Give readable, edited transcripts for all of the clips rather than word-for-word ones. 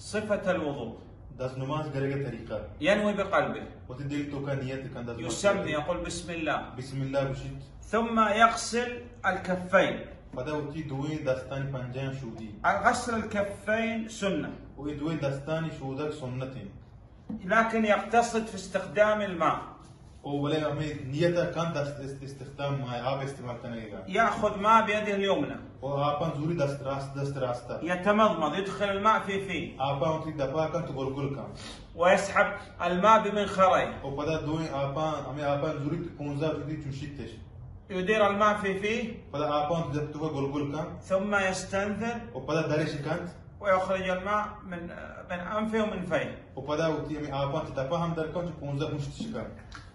صفة الوضوء. دس نماز करे का तरीका ينوي بقلبه. وتدل تو का नियत का दस يسمي يقول بسم الله. بسم الله بشيت. ثم يغسل الكفين. فدا وتي دوي دستان पंजान शूदी. غسل الكفين سنة. ويدوي دستان शूदक सुन्नतें. لكن يقتصد في استخدام الماء. وبلا हमें नियत kan दस्त इस्तेमाल माय आप इस्तेमाल करेगा. يأخذ ماء بيده اليمنى. وآپان زوري दस्त रास्ता. يتمضمض يدخل الماء في فيه. آپان उठी दबा kan तो गोल kan. ويسحب الماء بمنخريه. وبدا دوي آپان हमें آپان زوري كونزا उठी चुशितش. يدير الماء في فيه. بدا آپان जब तो गोल kan. ثم يستنثر. وبدا درش kan. ويخرج الماء من أنفه ومن فيه. وبدا وتي हमें آپان تدبا हम दर kan तो كونزا मुश्तिश kan.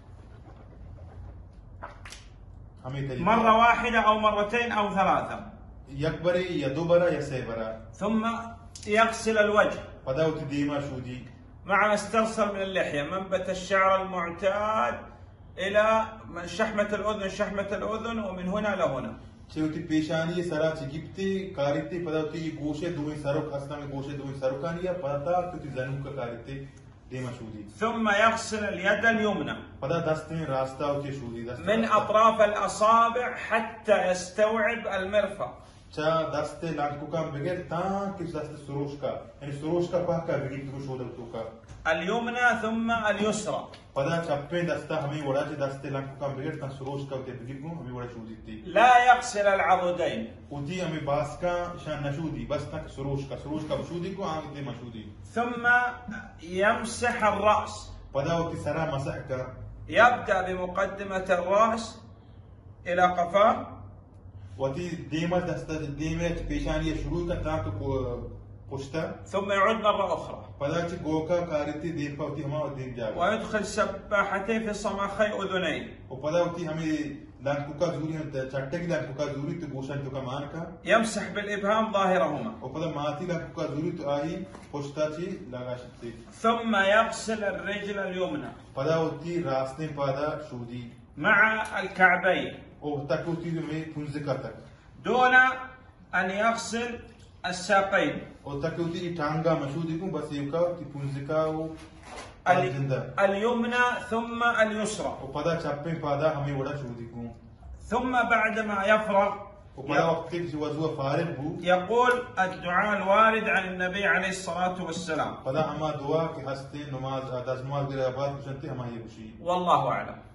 مرة واحدة أو مرتين أو ثلاثة. يكبري يا دوبرا يا سيبرا. ثم يغسل الوجه. بدأت ديما شودي. مع ما استرسل من اللحية، منبت الشعر المعتاد إلى شحمة الأذن ومن هنا لهنا. چوتي पेशानी सरा चिगिप्ती कारिते पदावती गोशे दुई सरोक असना में गोशे दुई सरोकानिया पदाता तुति जनू का कारिते ديما شودي. ثم يغسل اليد اليمنى. पदा दस्तें रास्ता उचे शूदी दस्ते. من أطراف الأصابع حتى يستوعب المرفق. चा दस्ते लांकू का बगैर ता किस दस्ते सुरोश का यानी सुरोश का पाक का बगैर तो शोधर तो का. اليمنى ثم اليسرى. पदा चप्पे दस्ता हमें वड़ा चे दस्ते लांकू का बगैर ता सुरोश का उते बगैर को हमें वड़ा शूदी थी. لا يغسل العضدين. उती हमें बास का शान नशूदी बस तक सुरोश का शूदी को आगे दे मशूदी. ثم يمسح الرأس. पदा उती सरा मसह का. يبدأ بمقدمة الرأس إلى قفاه. وتي ديما دستا ديما पेशानी शुरू का ता तो पुष्टा. ثم يعود مرة أخرى. पदा ची गोका कारिते देर पावती हमारा देर जाएगा. ويدخل سباحتين في صماخي أذنيه. وपदा उती हमें लांकू का जूरी हम चट्टे की लांकू का जूरी तो गोशन तो का मान का. يمسح بالإبهام ظاهرهما. وपदा माती लांकू का जूरी तो आई पुष्टा ची लगा सकते. ثم يغسل الرجل اليمنى. पदा उती रास्ते पदा शूदी. مع الكعبين. तक उती में पुंजिका तक. دون أن يغسل الساقين. तक उती टांगा मशूदी को बस युका उती पुंजिका वो اليمنى ثم اليسرى. وपदा चप्पे पदा हमें वड़ा शूदी को. ثم بعدما يفرغ وपदा वक्त की वजह फारिग हो. يقول الدعاء الوارد عن النبي عليه الصلاة والسلام. पदा हमा दुआ के हस्ते नमाज दस नमाज के बाद कुछ हमारी खुशी. والله أعلم.